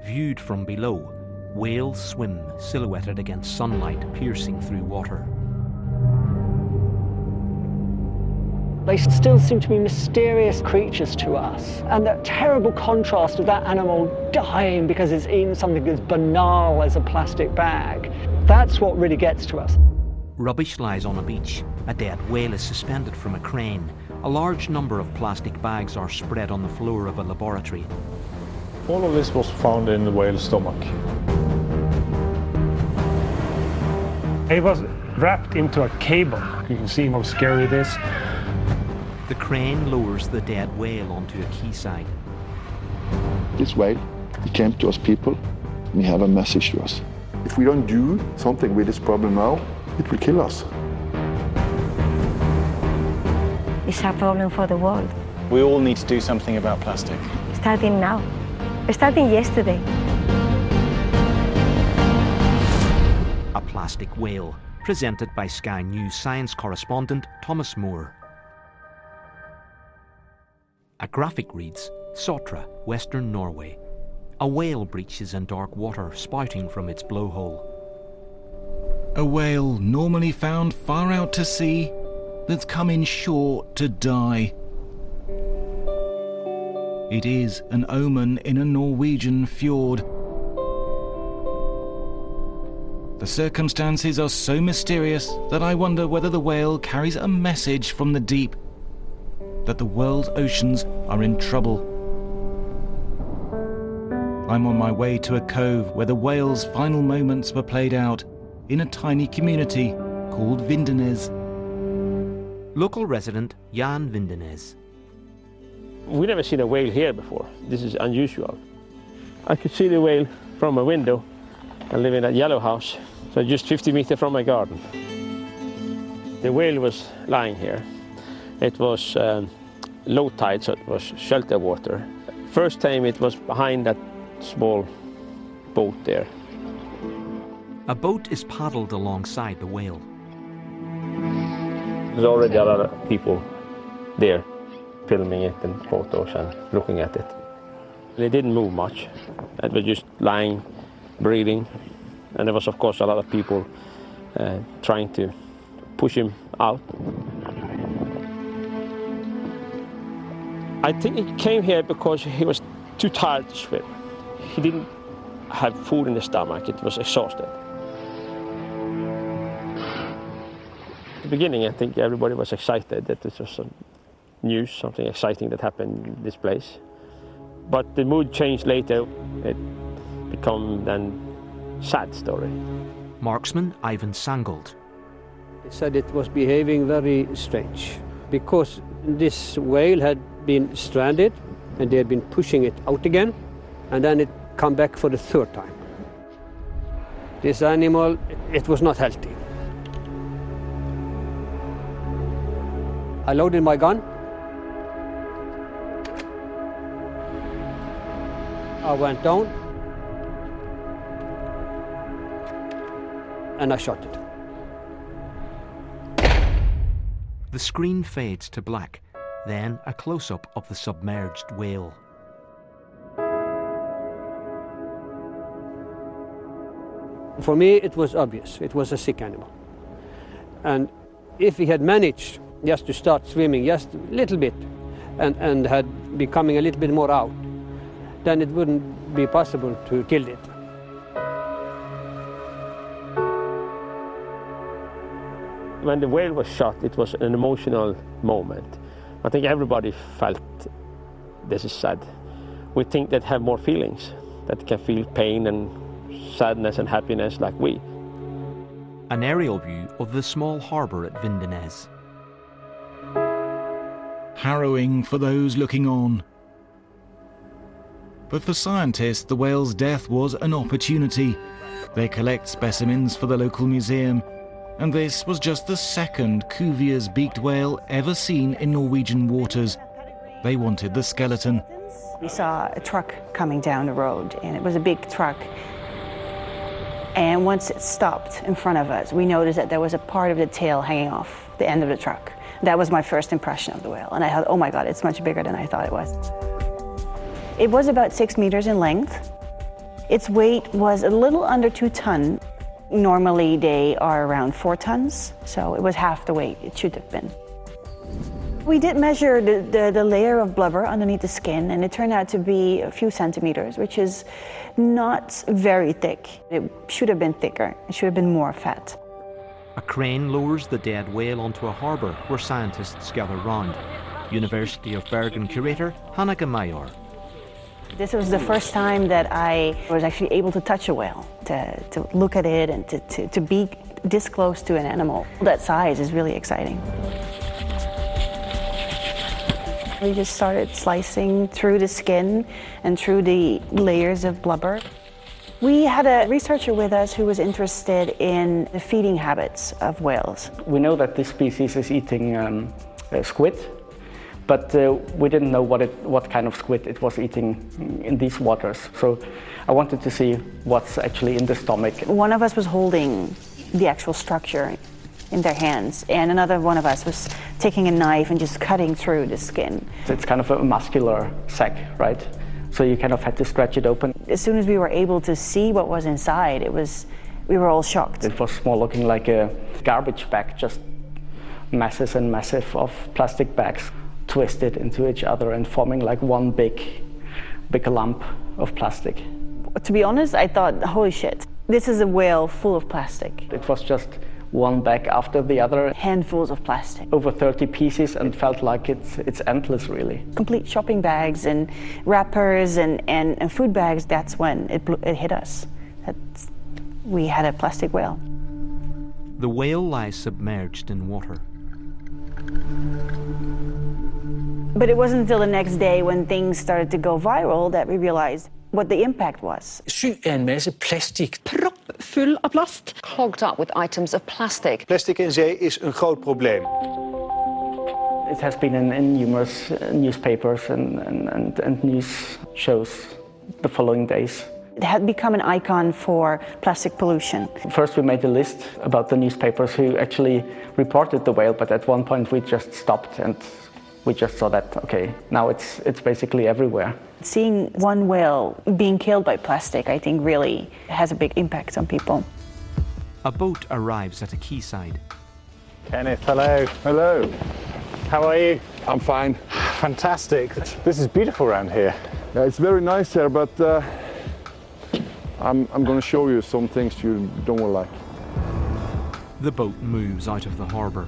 Viewed from below, whales swim silhouetted against sunlight piercing through water. They still seem to be mysterious creatures to us. And that terrible contrast of that animal dying because it's eaten something as banal as a plastic bag, that's what really gets to us. Rubbish lies on a beach. A dead whale is suspended from a crane. A large number of plastic bags are spread on the floor of a laboratory. All of this was found in the whale's stomach. It was wrapped into a cable. You can see how scary it is. The crane lowers the dead whale onto a quayside. This whale, he came to us people, and he have a message to us. If we don't do something with this problem now, it will kill us. It's a problem for the world. We all need to do something about plastic. Starting now. Starting yesterday. A plastic whale, presented by Sky News science correspondent Thomas Moore. A graphic reads, Sotra, Western Norway. A whale breaches in dark water spouting from its blowhole. A whale normally found far out to sea that's come in shore to die. It is an omen in a Norwegian fjord. The circumstances are so mysterious that I wonder whether the whale carries a message from the deep, that the world's oceans are in trouble. I'm on my way to a cove where the whale's final moments were played out in a tiny community called Vindenes. Local resident Jan Vindenes. We've never seen a whale here before. This is unusual. I could see the whale from a window. I live in a yellow house, so just 50 meters from my garden. The whale was lying here. It was low tide, so it was shelter water. First time it was behind that small boat there. A boat is paddled alongside the whale. There's already a lot of people there filming it and photos and looking at it. It didn't move much. It was just lying, breathing. And there was, of course, a lot of people trying to push him out. I think he came here because he was too tired to swim. He didn't have food in his stomach. It was exhausted. At the beginning, I think everybody was excited that this was some news, something exciting that happened in this place. But the mood changed later. It became then sad story. Marksman Ivan Sangold. He said it was behaving very strange because this whale had been stranded and they had been pushing it out again, and then it come back for the third time. This animal, it was not healthy. I loaded my gun. I went down and I shot it. The screen fades to black, then a close-up of the submerged whale. For me, it was obvious. It was a sick animal. And if he had managed just to start swimming just a little bit and had becoming a little bit more out, then it wouldn't be possible to kill it. When the whale was shot, it was an emotional moment. I think everybody felt this is sad. We think that have more feelings, that can feel pain and sadness and happiness like we. An aerial view of the small harbour at Vindenes. Harrowing for those looking on. But for scientists, the whale's death was an opportunity. They collect specimens for the local museum, and this was just the second Cuvier's beaked whale ever seen in Norwegian waters. They wanted the skeleton. We saw a truck coming down the road, and it was a big truck. And once it stopped in front of us, we noticed that there was a part of the tail hanging off the end of the truck. That was my first impression of the whale, and I thought, oh my God, it's much bigger than I thought it was. It was about 6 meters in length. Its weight was a little under 2 tons. Normally they are around 4 tons, so it was half the weight it should have been. We did measure the layer of blubber underneath the skin, and it turned out to be a few centimeters, which is not very thick. It should have been thicker. It should have been more fat. A crane lowers the dead whale onto a harbour where scientists gather round. University of Bergen curator Hanneke Mayor. This was the first time that I was actually able to touch a whale, to look at it and to be this close to an animal. That size is really exciting. We just started slicing through the skin and through the layers of blubber. We had a researcher with us who was interested in the feeding habits of whales. We know that this species is eating squid, but we didn't know what kind of squid it was eating in these waters. So I wanted to see what's actually in the stomach. One of us was holding the actual structure in their hands, and another one of us was taking a knife and just cutting through the skin. It's kind of a muscular sac, right? So you kind of had to stretch it open. As soon as we were able to see what was inside, we were all shocked. It was more looking like a garbage bag, just masses and masses of plastic bags twisted into each other and forming like one big lump of plastic. To be honest, I thought, holy shit, this is a whale full of plastic. It was just one bag after the other. Handfuls of plastic. Over 30 pieces, and felt like it's endless, really. Complete shopping bags and wrappers and food bags, that's when it hit us. We had a plastic whale. The whale lies submerged in water. But it wasn't until the next day when things started to go viral that we realized what the impact was. Syg af en masse plastik. Proppfull av plast. Clogged up with items of plastic. Plastic in zee is een groot probleem. It has been in numerous newspapers and news shows the following days. It had become an icon for plastic pollution. First we made a list about the newspapers who actually reported the whale, but at one point we just stopped and we just saw that, okay, now it's basically everywhere. Seeing one whale being killed by plastic, I think, really has a big impact on people. A boat arrives at a quayside. Kenneth, hello. Hello. How are you? I'm fine. Fantastic. This is beautiful around here. Yeah, it's very nice here, but I'm going to show you some things you don't like. The boat moves out of the harbour.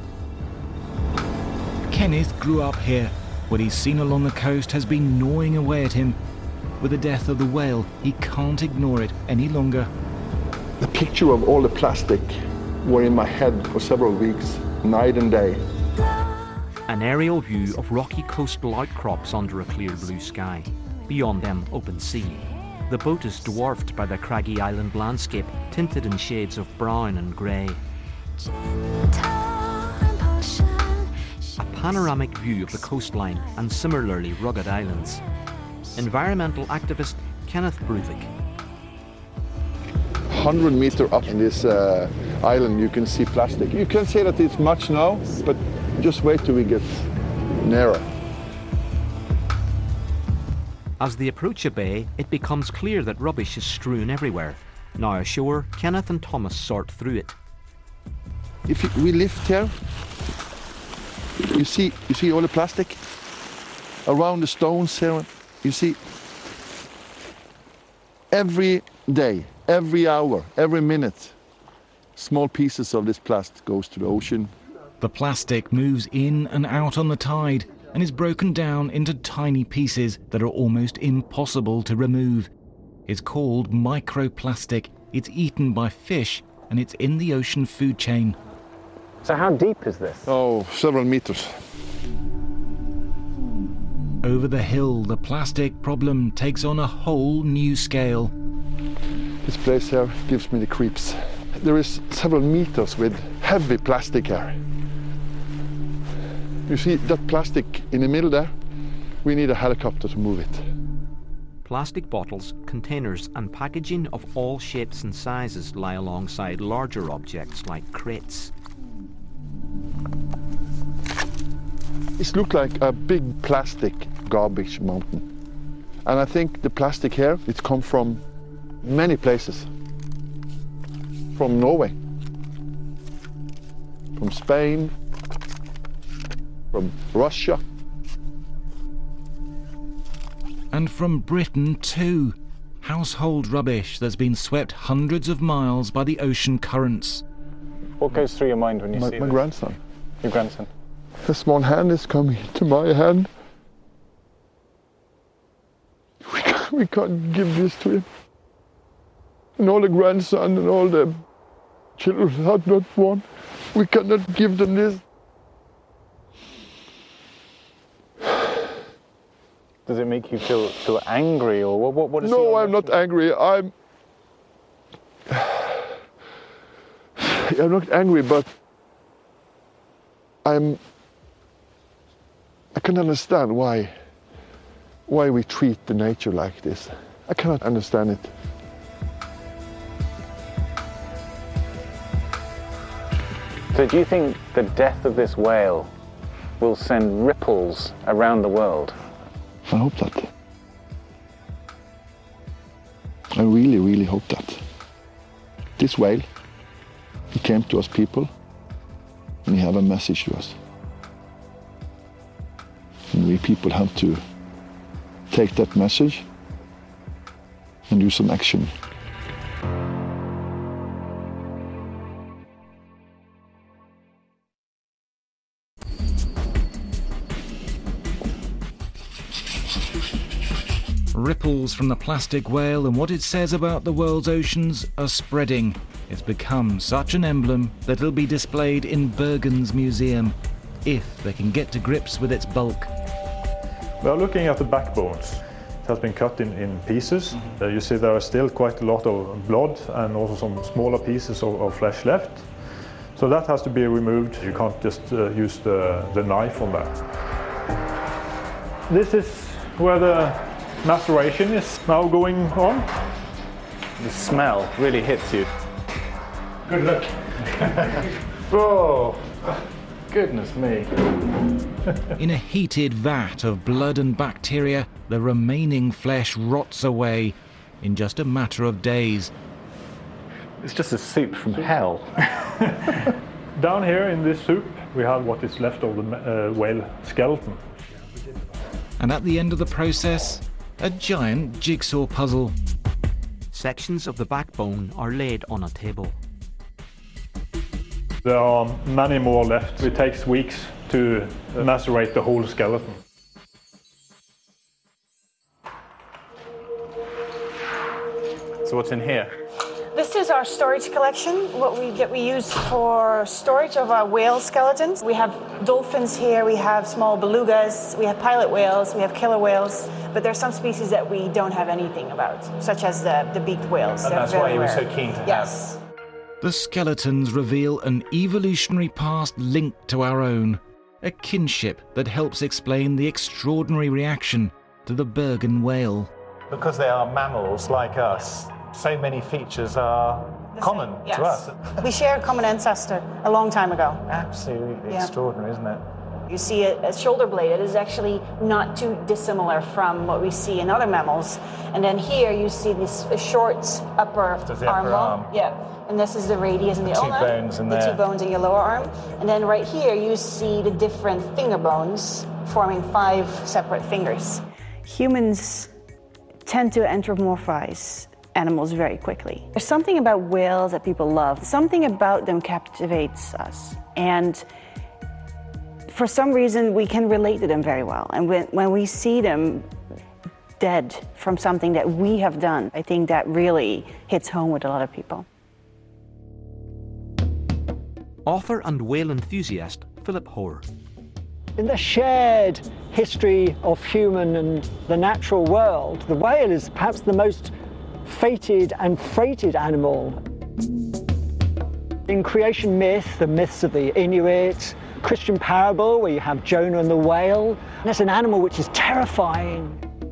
Kenneth grew up here. What he's seen along the coast has been gnawing away at him. With the death of the whale, he can't ignore it any longer. The picture of all the plastic were in my head for several weeks, night and day. An aerial view of rocky coastal outcrops under a clear blue sky. Beyond them, open sea. The boat is dwarfed by the craggy island landscape, tinted in shades of brown and grey. A panoramic view of the coastline and similarly rugged islands. Environmental activist Kenneth Bruvik. 100 meters up in this island you can see plastic. You can say that it's much now, but just wait till we get nearer. As they approach a bay, it becomes clear that rubbish is strewn everywhere. Now ashore, Kenneth and Thomas sort through it. If we lift here, you see all the plastic around the stones here. You see every day, every hour, every minute, small pieces of this plastic goes to the ocean. The plastic moves in and out on the tide and is broken down into tiny pieces that are almost impossible to remove. It's called microplastic. It's eaten by fish and it's in the ocean food chain. So how deep is this? Oh, several meters. Over the hill, the plastic problem takes on a whole new scale. This place here gives me the creeps. There is several meters with heavy plastic here. You see that plastic in the middle there? We need a helicopter to move it. Plastic bottles, containers and packaging of all shapes and sizes lie alongside larger objects like crates. It looks like a big plastic garbage mountain. And I think the plastic here, it comes from Many places. From Norway, from Spain, from Russia. And from Britain too. Household rubbish that's been swept hundreds of miles by the ocean currents. What goes through your mind when you see my this? grandson. Your grandson? This one hand is coming into my hand. We can't give this to him. And all the grandson and all the children have not born. We cannot give them this. Does it make you feel angry, or what is No, I'm not angry. I'm not angry, but I can understand why we treat the nature like this. I cannot understand it. So do you think the death of this whale will send ripples around the world? I hope that. I really, really hope that. This whale, he came to us people, and he have a message to us. And we people have to take that message and do some action. Ripples from the plastic whale and what it says about the world's oceans are spreading. It's become such an emblem that it'll be displayed in Bergen's museum, if they can get to grips with its bulk. We are looking at the backbones. It has been cut in pieces. You see there are still quite a lot of blood and also some smaller pieces of flesh left. So that has to be removed. You can't just use the knife on that. This is where the maceration is now going on. The smell really hits you. Good luck. Oh, goodness me. In a heated vat of blood and bacteria, the remaining flesh rots away in just a matter of days. It's just a soup from hell. Down here in this soup, we have what is left of the whale skeleton. And at the end of the process, a giant jigsaw puzzle. Sections of the backbone are laid on a table. There are many more left. It takes weeks to macerate the whole skeleton. So what's in here? This is our storage collection, that we use for storage of our whale skeletons. We have dolphins here, we have small belugas, we have pilot whales, we have killer whales, but there's some species that we don't have anything about, such as the beaked whales. And that's why you were so keen to have. Yes. The skeletons reveal an evolutionary past linked to our own, a kinship that helps explain the extraordinary reaction to the Bergen whale. Because they are mammals like us, so many features are common to us. We share a common ancestor a long time ago. Absolutely extraordinary, isn't it? You see a shoulder blade that is actually not too dissimilar from what we see in other mammals. And then here you see this short upper arm. Yeah. And this is the radius and the ulna. 2 bones in there. The 2 bones in your lower arm. And then right here you see the different finger bones forming 5 separate fingers. Humans tend to anthropomorphize animals very quickly. There's something about whales that people love. Something about them captivates us. And for some reason, we can relate to them very well. And when we see them dead from something that we have done, I think that really hits home with a lot of people. Author and whale enthusiast Philip Hoare. In the shared history of human and the natural world, the whale is perhaps the most fated and freighted animal. In creation myth, the myths of the Inuit, Christian parable where you have Jonah and the whale, that's an animal which is terrifying.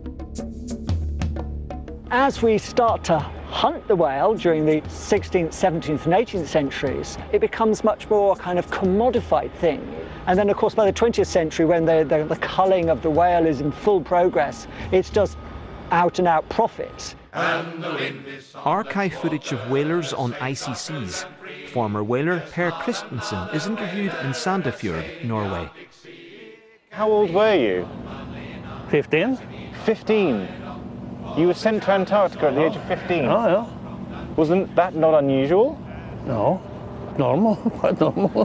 As we start to hunt the whale during the 16th, 17th and 18th centuries, it becomes much more kind of commodified thing. And then of course by the 20th century when the culling of the whale is in full progress, it's just out-and-out profit. Archive footage of whalers on icy seas. Former whaler Per Christensen is interviewed in Sandefjord, Norway. How old were you? 15. 15? You were sent to Antarctica at the age of 15? Oh, yeah. Wasn't that not unusual? No, normal, quite normal.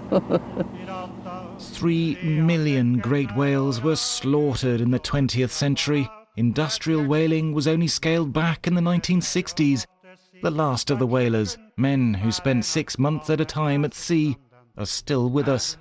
3 million great whales were slaughtered in the 20th century. Industrial whaling was only scaled back in the 1960s. The last of the whalers, men who spent 6 months at a time at sea, are still with us.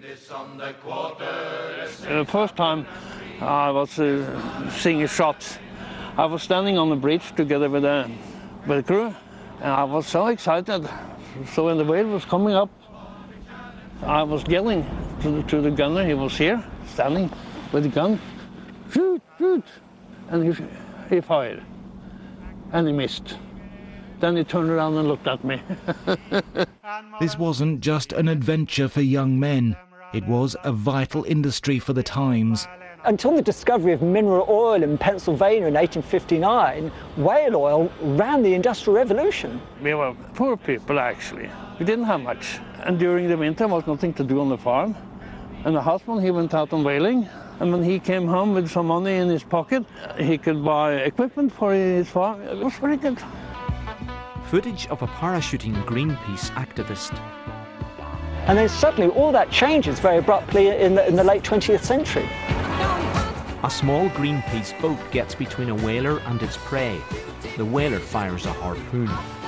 The first time I was seeing shots, I was standing on the bridge together with the crew, and I was so excited. So when the whale was coming up, I was yelling to the gunner. He was here, standing with the gun. Shoot, shoot! And he fired, and he missed. Then he turned around and looked at me. This wasn't just an adventure for young men. It was a vital industry for the times. Until the discovery of mineral oil in Pennsylvania in 1859, whale oil ran the Industrial Revolution. We were poor people, actually. We didn't have much. And during the winter, there was nothing to do on the farm. And the husband, he went out on whaling. And when he came home with some money in his pocket, he could buy equipment for his farm. It was very good. Footage of a parachuting Greenpeace activist. And then suddenly all that changes very abruptly in the late 20th century. A small Greenpeace boat gets between a whaler and its prey. The whaler fires a harpoon.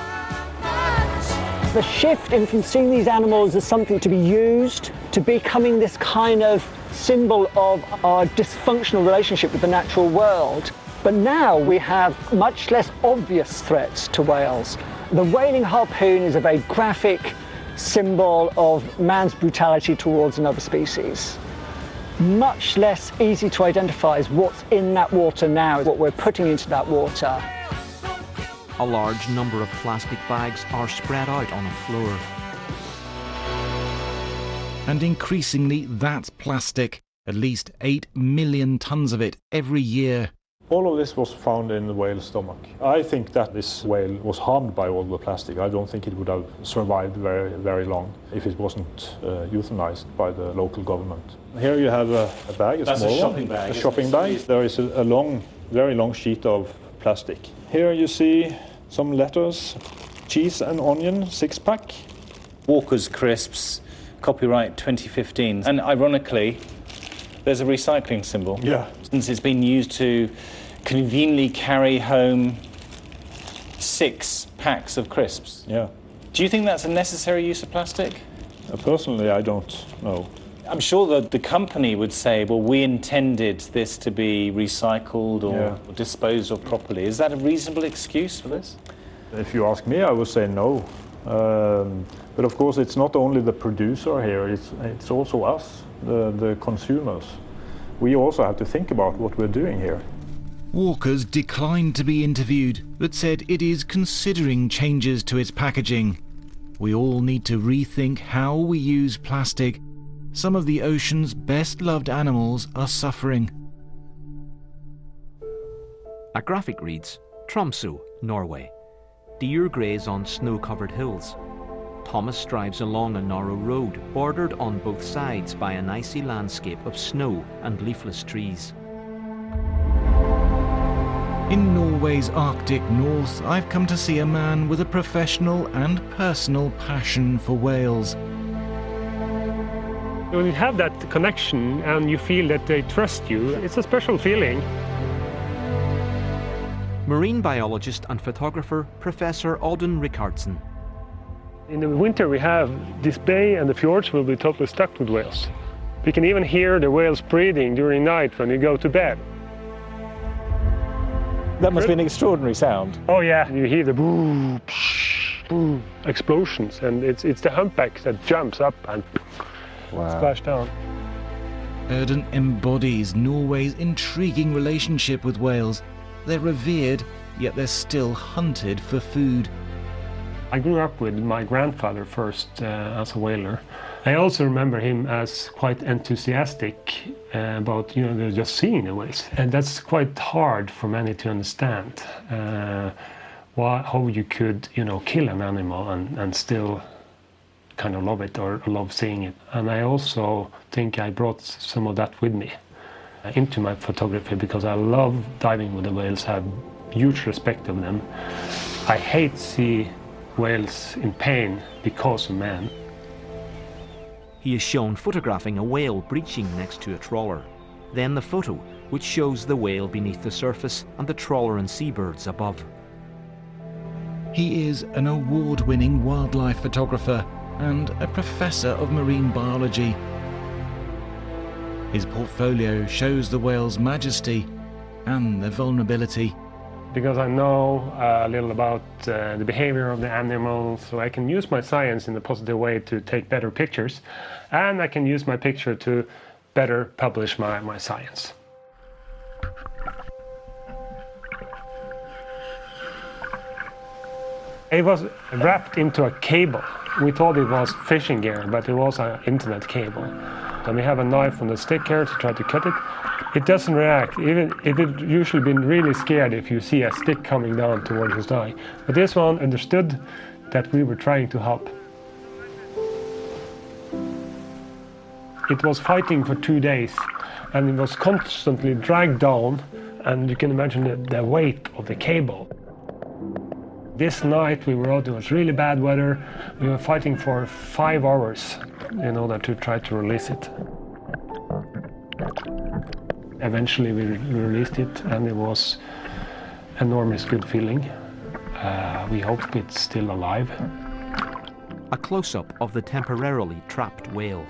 The shift in from seeing these animals as something to be used to becoming this kind of symbol of our dysfunctional relationship with the natural world. But now we have much less obvious threats to whales. The whaling harpoon is a very graphic symbol of man's brutality towards another species. Much less easy to identify is what's in that water now, what we're putting into that water. A large number of plastic bags are spread out on the floor. And increasingly, that's plastic. At least 8 million tons of it every year. All of this was found in the whale's stomach. I think that this whale was harmed by all the plastic. I don't think it would have survived very, very long if it wasn't euthanized by the local government. Here you have a bag, a small shopping bag. A shopping bag. There is a long, very long sheet of plastic. Here you see some letters, cheese and onion, 6-pack. Walker's Crisps, copyright 2015. And ironically, there's a recycling symbol. Yeah. Since it's been used to conveniently carry home 6 packs of crisps. Yeah. Do you think that's a necessary use of plastic? Personally, I don't know. I'm sure that the company would say, well, we intended this to be recycled or disposed of properly. Is that a reasonable excuse for this? If you ask me, I would say no. But of course, it's not only the producer here, it's also us, the consumers. We also have to think about what we're doing here. Walker's declined to be interviewed, but said it is considering changes to its packaging. We all need to rethink how we use plastic. Some of the ocean's best-loved animals are suffering. A graphic reads, Tromsø, Norway. Deer graze on snow-covered hills. Thomas drives along a narrow road, bordered on both sides by an icy landscape of snow and leafless trees. In Norway's Arctic north, I've come to see a man with a professional and personal passion for whales. When you have that connection and you feel that they trust you, it's a special feeling. Marine biologist and photographer Professor Audun Rikardsen. In the winter we have this bay and the fjords will be totally stuck with whales. We can even hear the whales breathing during night when you go to bed. That must be an extraordinary sound. Oh yeah, you hear the boom, psh, boom explosions, and it's the humpback that jumps up and splash down. Audun embodies Norway's intriguing relationship with whales. They're revered, yet they're still hunted for food. I grew up with my grandfather first as a whaler. I also remember him as quite enthusiastic about just seeing the whales, and that's quite hard for many to understand. How you could kill an animal and still kind of love it or love seeing it. And I also think I brought some of that with me into my photography because I love diving with the whales. I have huge respect of them. I hate see whales in pain because of man. He is shown photographing a whale breaching next to a trawler. Then the photo, which shows the whale beneath the surface and the trawler and seabirds above. He is an award-winning wildlife photographer and a professor of marine biology. His portfolio shows the whale's majesty and their vulnerability. Because I know a little about the behavior of the animal, so I can use my science in a positive way to take better pictures, and I can use my picture to better publish my science. It was wrapped into a cable. We thought it was fishing gear, but it was an internet cable. And we have a knife on the stick here to try to cut it. It doesn't react, even if it usually been really scared if you see a stick coming down towards his eye. But this one understood that we were trying to help. It was fighting for 2 days, and it was constantly dragged down, and you can imagine the weight of the cable. This night we were out, it was really bad weather. We were fighting for 5 hours in order to try to release it. Eventually we released it, and it was enormous good feeling. We hope it's still alive. A close-up of the temporarily trapped whale.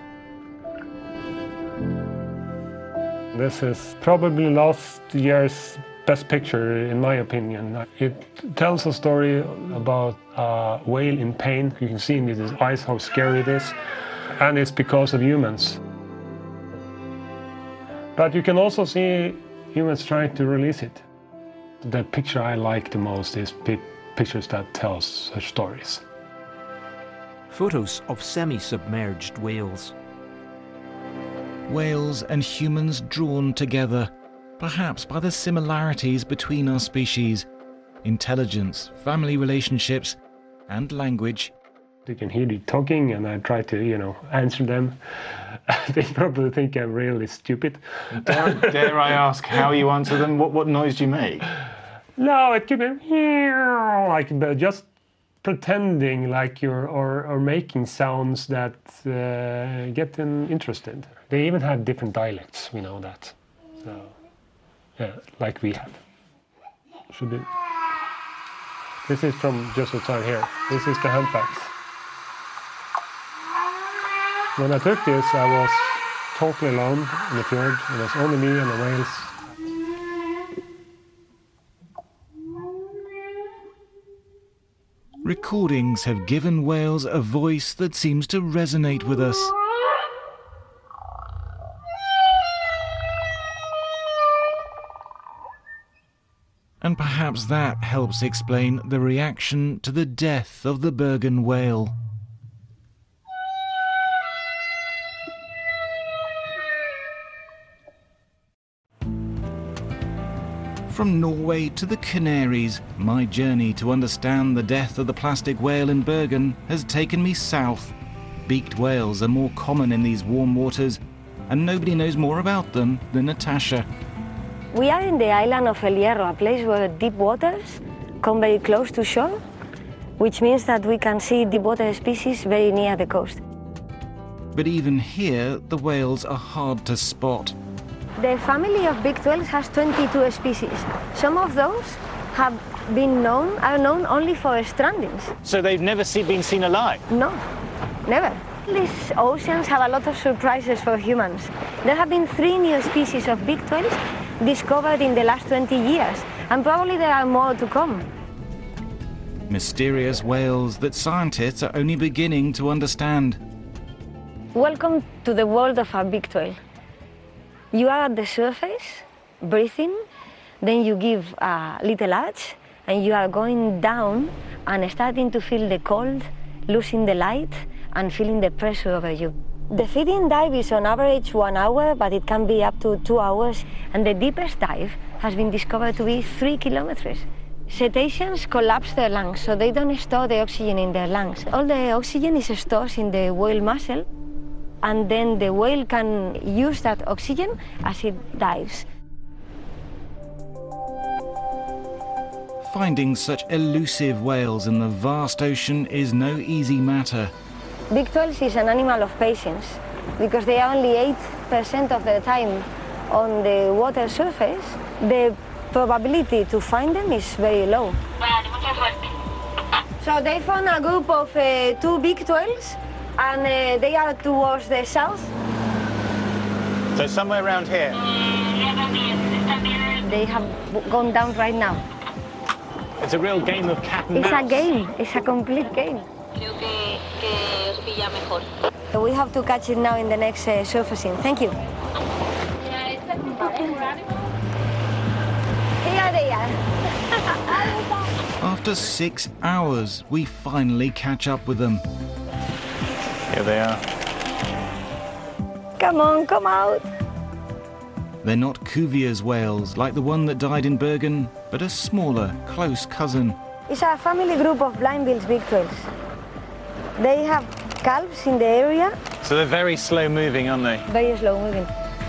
This is probably last year's best picture, in my opinion. It tells a story about a whale in pain. You can see in his eyes how scary it is, and it's because of humans. But you can also see humans trying to release it. The picture I like the most is pictures that tell such stories. Photos of semi-submerged whales. Whales and humans drawn together, perhaps by the similarities between our species, intelligence, family relationships, and language. They can hear you talking, and I try to, answer them. They probably think I'm really stupid. Dare I ask how you answer them? What noise do you make? No, it could be just pretending like you're or making sounds that get them interested. They even have different dialects. We know that. So, yeah, like we have. Should be. This is from just outside here. This is the humpbacks. When I took this, I was totally alone in the fjord. It was only me and the whales. Recordings have given whales a voice that seems to resonate with us. And perhaps that helps explain the reaction to the death of the Bergen whale. From Norway to the Canaries, my journey to understand the death of the plastic whale in Bergen has taken me south. Beaked whales are more common in these warm waters, and nobody knows more about them than Natasha. We are in the island of El Hierro, a place where deep waters come very close to shore, which means that we can see deep water species very near the coast. But even here, the whales are hard to spot. The family of beaked whales has 22 species. Some of those are known only for strandings. So they've never been seen alive? No, never. These oceans have a lot of surprises for humans. There have been 3 new species of beaked whales discovered in the last 20 years, and probably there are more to come. Mysterious whales that scientists are only beginning to understand. Welcome to the world of a beaked whale. You are at the surface, breathing, then you give a little arch, and you are going down and starting to feel the cold, losing the light, and feeling the pressure over you. The feeding dive is on average 1 hour, but it can be up to 2 hours, and the deepest dive has been discovered to be 3 kilometers. Cetaceans collapse their lungs, so they don't store the oxygen in their lungs. All the oxygen is stored in the whale muscle, and then the whale can use that oxygen as it dives. Finding such elusive whales in the vast ocean is no easy matter. Big whales is an animal of patience, because they are only 8% of the time on the water surface. The probability to find them is very low. So they found a group of 2 big whales, and they are towards the south. So somewhere around here? They have gone down right now. It's a real game of cat and It's mouse. a game. It's a complete game. We have to catch it now in the next surfacing. Thank you. Here they are. After 6 hours, we finally catch up with them. Here they are. Come on, come out. They're not Cuvier's whales, like the one that died in Bergen, but a smaller, close cousin. It's a family group of blind-billed big whales. They have calves in the area. So they're very slow moving, aren't they? Very slow moving.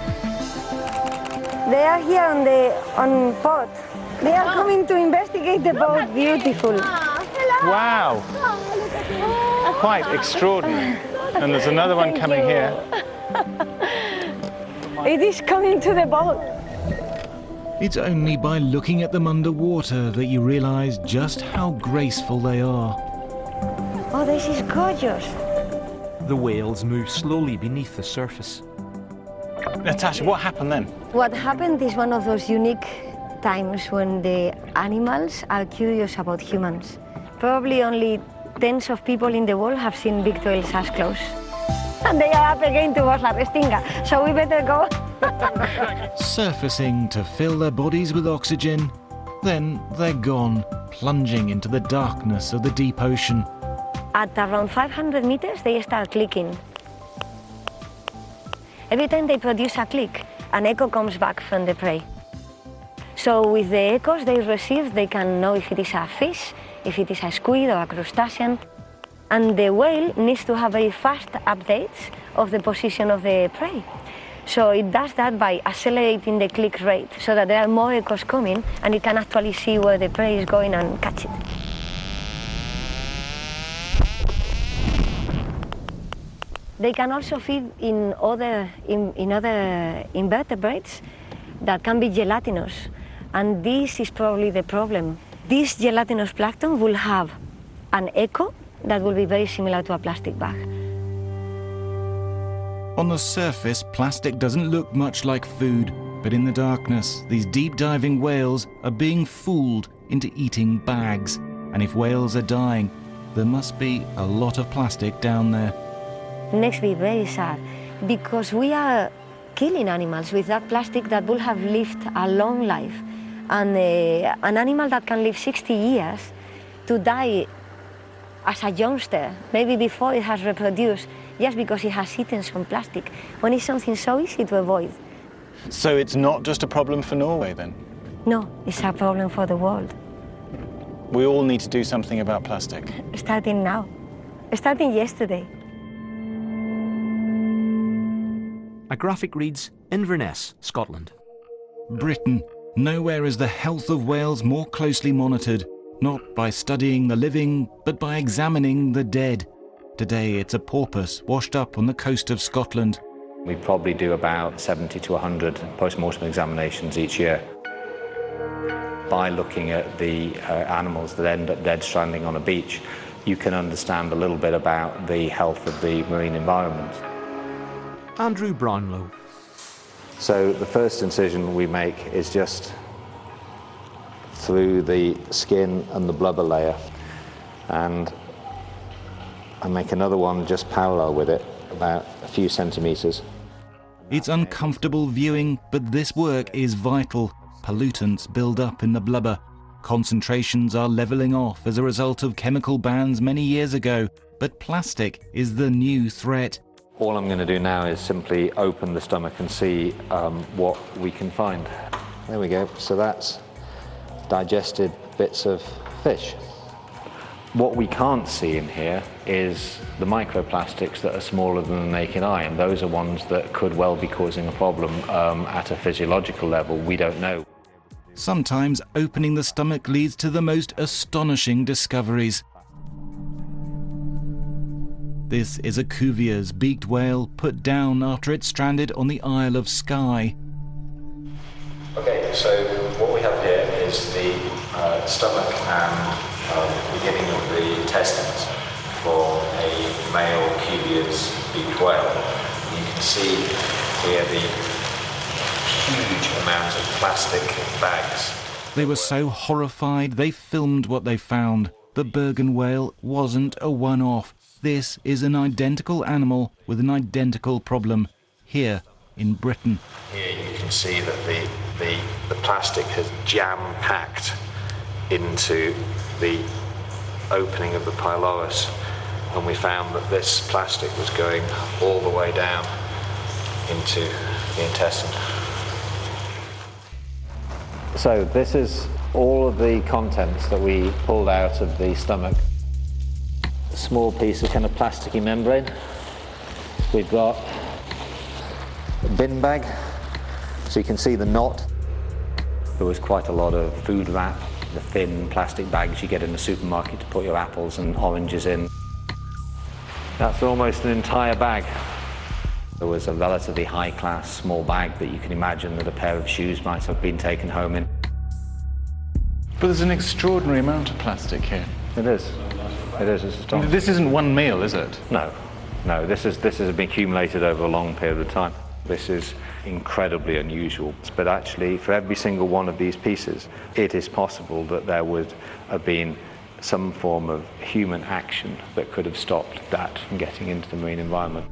They are here on port. They are coming to investigate the boat. Beautiful. Wow. Quite extraordinary. And there's another one coming here. It is coming to the boat. It's only by looking at them underwater that you realize just how graceful they are. Oh, this is gorgeous. The whales move slowly beneath the surface. Natasha, what happened then? What happened is one of those unique times when the animals are curious about humans. Probably only tens of people in the world have seen big whales as close. And they are up again towards La Restinga, so we better go. Surfacing to fill their bodies with oxygen, then they're gone, plunging into the darkness of the deep ocean. At around 500 meters, they start clicking. Every time they produce a click, an echo comes back from the prey. So with the echoes they receive, they can know if it is a fish, if it is a squid or a crustacean. And the whale needs to have very fast updates of the position of the prey. So it does that by accelerating the click rate so that there are more echoes coming and it can actually see where the prey is going and catch it. They can also feed in other invertebrates that can be gelatinous, and this is probably the problem. This gelatinous plankton will have an echo that will be very similar to a plastic bag. On the surface, plastic doesn't look much like food, but in the darkness, these deep-diving whales are being fooled into eating bags. And if whales are dying, there must be a lot of plastic down there. It makes me very sad, because we are killing animals with that plastic that will have lived a long life. And an animal that can live 60 years to die as a youngster, maybe before it has reproduced, just because it has eaten some plastic, when it's something so easy to avoid. So it's not just a problem for Norway then? No, it's a problem for the world. We all need to do something about plastic. Starting now. Starting yesterday. A graphic reads Inverness, Scotland. Britain. Nowhere is the health of whales more closely monitored, not by studying the living, but by examining the dead. Today it's a porpoise washed up on the coast of Scotland. We probably do about 70 to 100 post-mortem examinations each year. By looking at the animals that end up dead stranding on a beach, you can understand a little bit about the health of the marine environment. Andrew Brownlow. So the first incision we make is just through the skin and the blubber layer, and I make another one just parallel with it, about a few centimeters. It's uncomfortable viewing, but this work is vital. Pollutants build up in the blubber, Concentrations are levelling off as a result of chemical bans many years ago, but plastic is the new threat. All I'm going to do now is simply open the stomach and see what we can find. There we go. So that's digested bits of fish. What we can't see in here is the microplastics that are smaller than the naked eye, and those are ones that could well be causing a problem at a physiological level. We don't know. Sometimes opening the stomach leads to the most astonishing discoveries. This is a Cuvier's beaked whale put down after it stranded on the Isle of Skye. Okay, so what we have here is the stomach and beginning of the intestines for a male Cuvier's beaked whale. You can see here the huge amount of plastic bags. They were so horrified they filmed what they found. The Bergen whale wasn't a one-off. This is an identical animal with an identical problem here in Britain. Here you can see that the plastic has jam-packed into the opening of the pylorus, and we found that this plastic was going all the way down into the intestine. So this is all of the contents that we pulled out of the stomach. A small piece of kind of plasticky membrane. We've got a bin bag, so you can see the knot. There was quite a lot of food wrap, the thin plastic bags you get in the supermarket to put your apples and oranges in. That's almost an entire bag. There was a relatively high-class small bag that you can imagine that a pair of shoes might have been taken home in. But there's an extraordinary amount of plastic here. It is. It is. It's astonishing. This isn't one meal, is it? No. No, this has been accumulated over a long period of time. This is incredibly unusual. But actually, for every single one of these pieces, it is possible that there would have been some form of human action that could have stopped that from getting into the marine environment.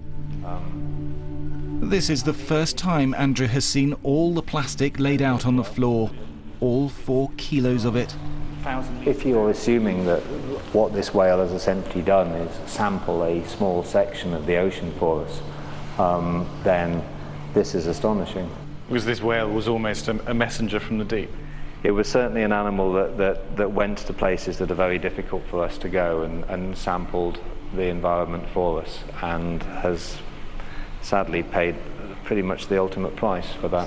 This is the first time Andrew has seen all the plastic laid out on the floor, all 4 kilos of it. If you're assuming that what this whale has essentially done is sample a small section of the ocean for us, then this is astonishing. Because this whale was almost a messenger from the deep. It was certainly an animal that went to places that are very difficult for us to go and sampled the environment for us, and has sadly paid pretty much the ultimate price for that.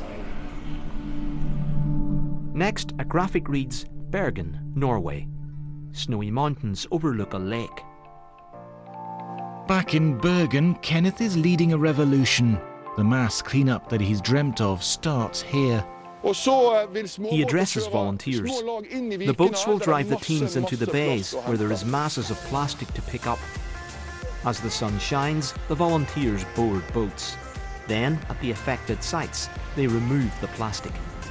Next, a graphic reads Bergen, Norway. Snowy mountains overlook a lake. Back in Bergen, Kenneth is leading a revolution. The mass cleanup that he's dreamt of starts here. He addresses volunteers. The boats will drive the teams into the bays where there is masses of plastic to pick up. As the sun shines, the volunteers board boats. Then, at the affected sites, they remove the plastic.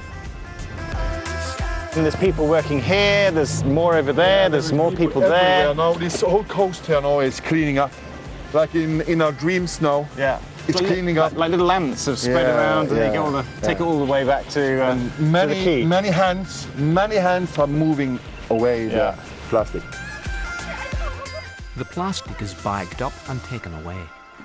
And there's people working here, there's more over there, there's more people there. Now this whole coast here now is cleaning up. Like in our dreams now. Yeah. It's cleaning up. Like little ants have spread around, and they take it all the way back to the quay. Many hands are moving away the plastic. The plastic is bagged up and taken away.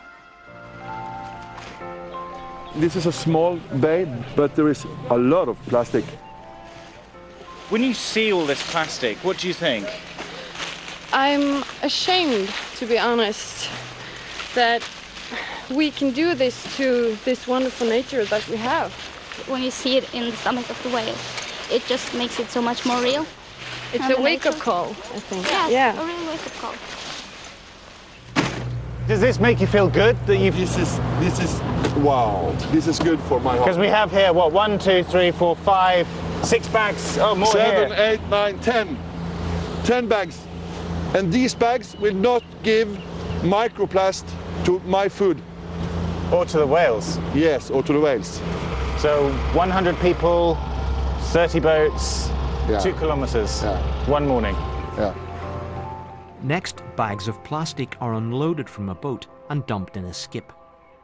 This is a small bay, but there is a lot of plastic. When you see all this plastic, what do you think? I'm ashamed, to be honest, that we can do this to this wonderful nature that we have. When you see it in the stomach of the whale, it just makes it so much more real. It's a wake-up call, I think. Yes, a real wake-up call. Does this make you feel good that you've... This is wow. This is good for my heart. Because we have here, what, 1, 2, 3, 4, 5, 6 bags. Oh, more 7, here. 8, 9, 10. 10 bags. And these bags will not give microplast to my food. Or to the whales? Yes, or to the whales. So 100 people, 30 boats, 2 kilometers, one morning. Yeah. Next, bags of plastic are unloaded from a boat and dumped in a skip.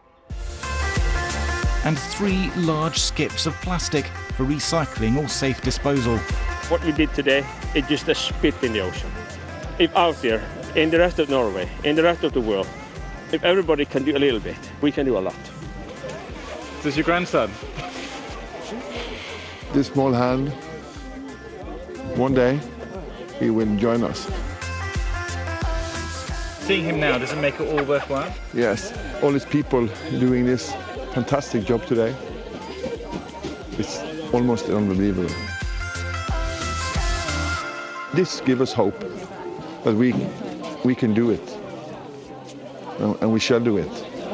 And 3 large skips of plastic for recycling or safe disposal. What we did today it's just a spit in the ocean. If out there, in the rest of Norway, in the rest of the world, if everybody can do a little bit, we can do a lot. Is this your grandson? This small hand, one day, he will join us. Seeing him now, does it make it all worthwhile? Yes, all these people doing this fantastic job today. It's almost unbelievable. This gives us hope that we can do it, and we shall do it.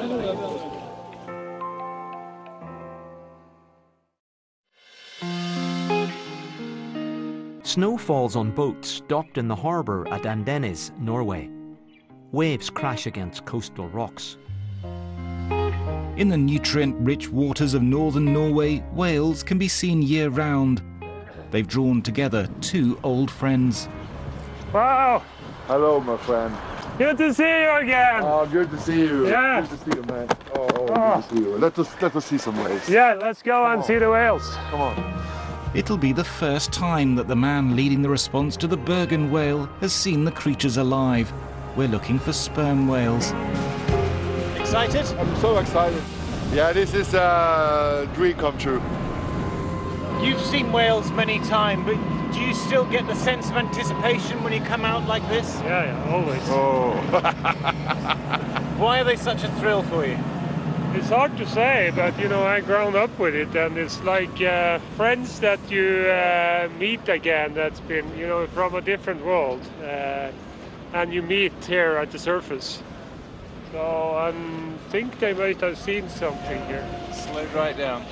Snow falls on boats docked in the harbour at Andenes, Norway. Waves crash against coastal rocks. In the nutrient-rich waters of northern Norway, whales can be seen year-round. They've drawn together two old friends. Wow! Hello, my friend. Good to see you again. Oh, good to see you. Yeah. Good to see you, man. Good to see you. Let us see some whales. Yeah, let's go and see the whales. Come on. It'll be the first time that the man leading the response to the Bergen whale has seen the creatures alive. We're looking for sperm whales. Excited? I'm so excited. Yeah, this is a dream come true. You've seen whales many times, but do you still get the sense of anticipation when you come out like this? Yeah, always. Oh. Why are they such a thrill for you? It's hard to say, but you know, I grown up with it, and it's like friends that you meet again that's been, you know, from a different world, and you meet here at the surface. So I think they might have seen something here. Slow right down.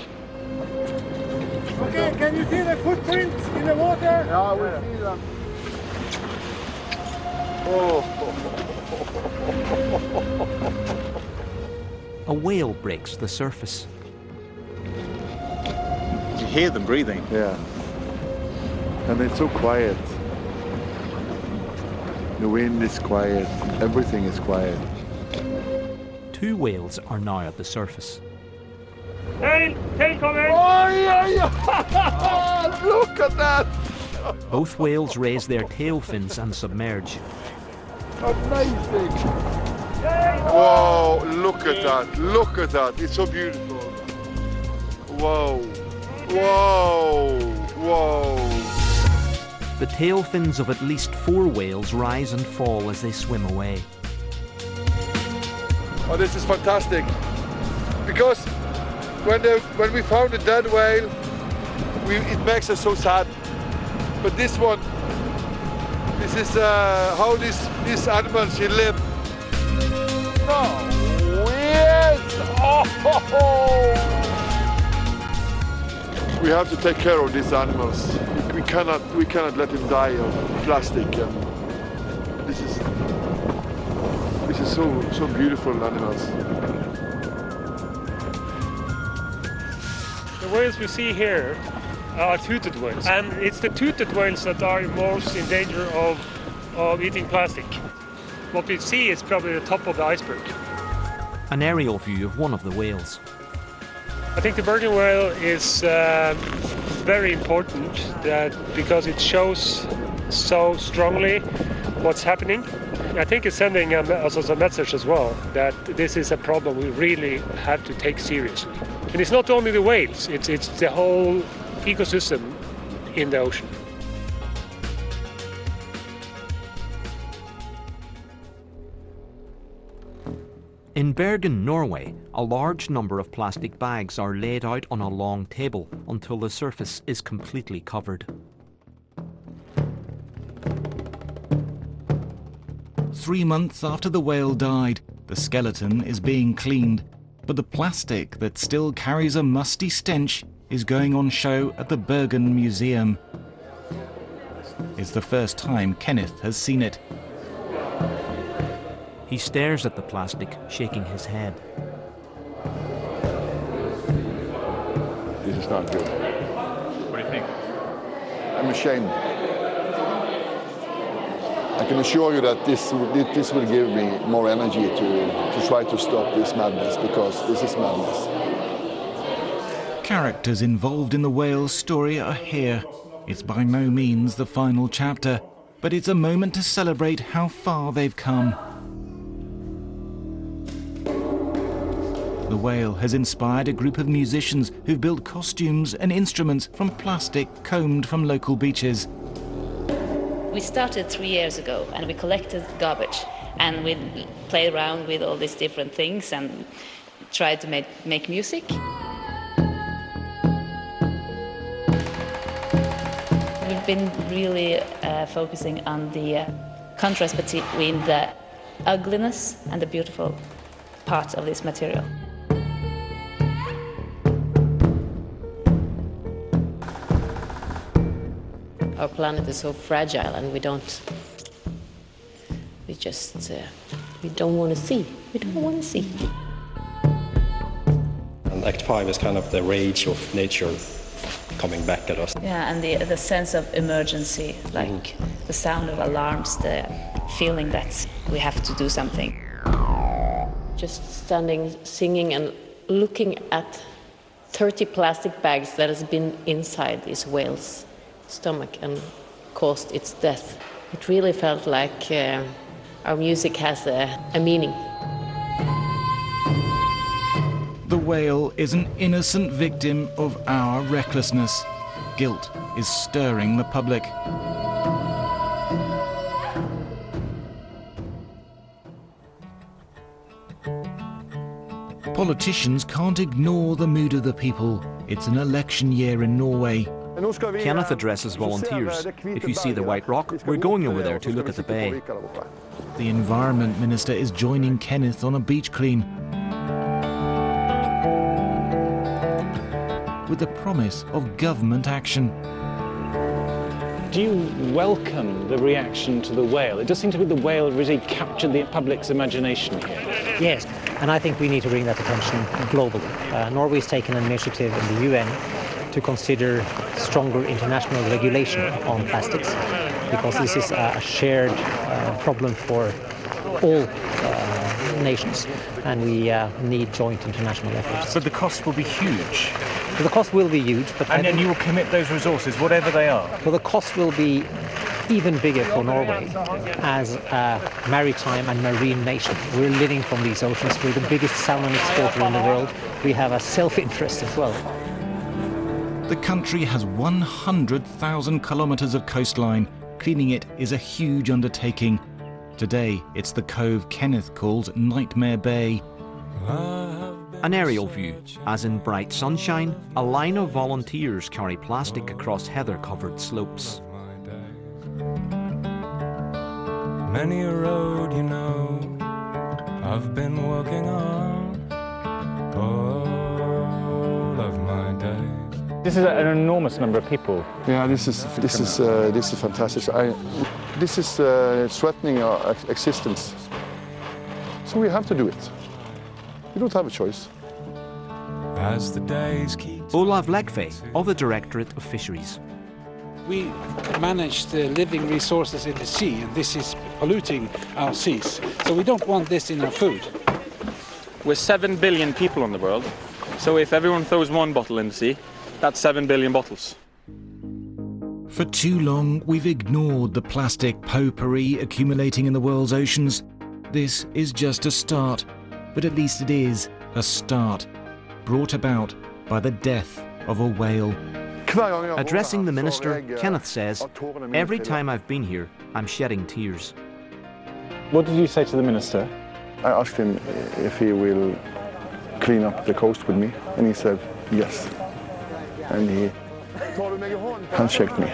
Okay, can you see the footprints in the water? Yeah, we see them. A whale breaks the surface. You hear them breathing. Yeah. And it's so quiet. The wind is quiet. Everything is quiet. Two whales are now at the surface. Tail coming! Oh, yeah! Look at that! Both whales raise their tail fins and submerge. Amazing! Whoa, look at that, look at that, it's so beautiful. Whoa, whoa, whoa. The tail fins of at least 4 whales rise and fall as they swim away. Oh, this is fantastic. Because when we found a dead whale, it makes us so sad. But this one, this is how these animals should live. Oh, yes! Oh! We have to take care of these animals. We cannot let them die of plastic. And this is so beautiful animals. The whales we see here are toothed whales, and it's the toothed whales that are most in danger of eating plastic. What we see is probably the top of the iceberg. An aerial view of one of the whales. I think the Bergen whale is very important because it shows so strongly what's happening. I think it's sending us a message as well that this is a problem we really have to take seriously. And it's not only the whales, it's the whole ecosystem in the ocean. In Bergen, Norway, a large number of plastic bags are laid out on a long table until the surface is completely covered. Three months after the whale died, the skeleton is being cleaned, but the plastic that still carries a musty stench is going on show at the Bergen Museum. It's the first time Kenneth has seen it. He stares at the plastic, shaking his head. This is not good. What do you think? I'm ashamed. I can assure you that this will give me more energy to try to stop this madness, because this is madness. Characters involved in the whale's story are here. It's by no means the final chapter, but it's a moment to celebrate how far they've come. The whale has inspired a group of musicians who've built costumes and instruments from plastic combed from local beaches. We started 3 years ago and we collected garbage and we played around with all these different things and tried to make music. We've been really focusing on the contrast between the ugliness and the beautiful part of this material. Our planet is so fragile and we don't want to see. We don't want to see. And Act 5 is kind of the rage of nature coming back at us. Yeah, and the sense of emergency, like the sound of alarms, the feeling that we have to do something. Just standing, singing and looking at 30 plastic bags that has been inside this whale's stomach and caused its death. It really felt like our music has a meaning. The whale is an innocent victim of our recklessness. Guilt is stirring the public. Politicians can't ignore the mood of the people. It's an election year in Norway. Kenneth addresses volunteers. If you see the White Rock, we're going over there to look at the bay. The Environment Minister is joining Kenneth on a beach clean, with the promise of government action. Do you welcome the reaction to the whale? It does seem to be the whale really captured the public's imagination here. Yes, and I think we need to bring that attention globally. Norway's taken an initiative in the UN to consider stronger international regulation on plastics, because this is a shared problem for all nations, and we need joint international efforts. But the cost will be huge. Well, the cost will be huge, but and then you will commit those resources, whatever they are. Well, the cost will be even bigger for Norway as a maritime and marine nation. We're living from these oceans. We're the biggest salmon exporter in the world. We have a self-interest as well. The country has 100,000 kilometres of coastline. Cleaning it is a huge undertaking. Today, it's the cove Kenneth calls Nightmare Bay. An aerial view, as in bright sunshine, a line of volunteers carry plastic across heather-covered slopes. Many a road, you know, I've been walking on all of my days. This is an enormous number of people. Yeah, this is fantastic. This is threatening our existence. So we have to do it. We don't have a choice. As the days keep... Olav Legve of the Directorate of Fisheries. We manage the living resources in the sea, and this is polluting our seas. So we don't want this in our food. We're 7 billion people in the world, so if everyone throws one bottle in the sea, that's 7 billion bottles. For too long, we've ignored the plastic potpourri accumulating in the world's oceans. This is just a start, but at least it is a start, brought about by the death of a whale. Addressing the minister, Kenneth says, "Every time I've been here, I'm shedding tears." What did you say to the minister? I asked him if he will clean up the coast with me, and he said yes. And he handshaked me.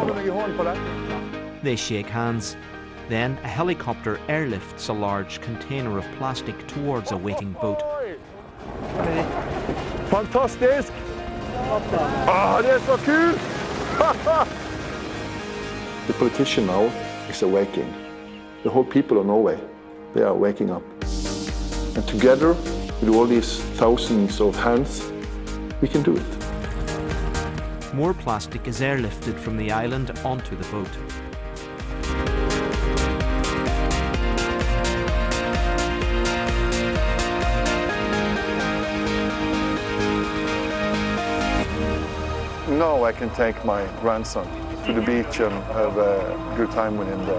They shake hands. Then a helicopter airlifts a large container of plastic towards a waiting boat. Fantastisk! Ah, det är så kul! The politician now is awakening. The whole people of Norway, they are waking up. And together, with all these thousands of hands, we can do it. More plastic is airlifted from the island onto the boat. Now I can take my grandson to the beach and have a good time with him there.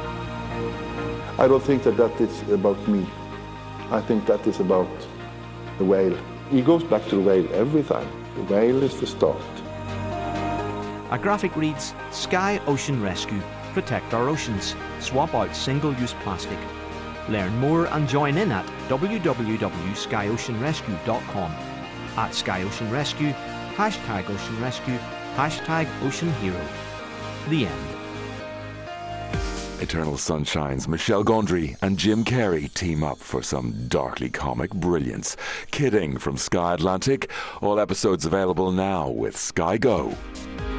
I don't think that is about me. I think that is about the whale. He goes back to the whale every time. The whale is the start. A graphic reads, Sky Ocean Rescue. Protect our oceans. Swap out single-use plastic. Learn more and join in at www.skyoceanrescue.com. At Sky Ocean Rescue, #Ocean Rescue, #Ocean Hero. The end. Eternal Sunshine's Michelle Gondry and Jim Carrey team up for some darkly comic brilliance. Kidding from Sky Atlantic. All episodes available now with Sky Go.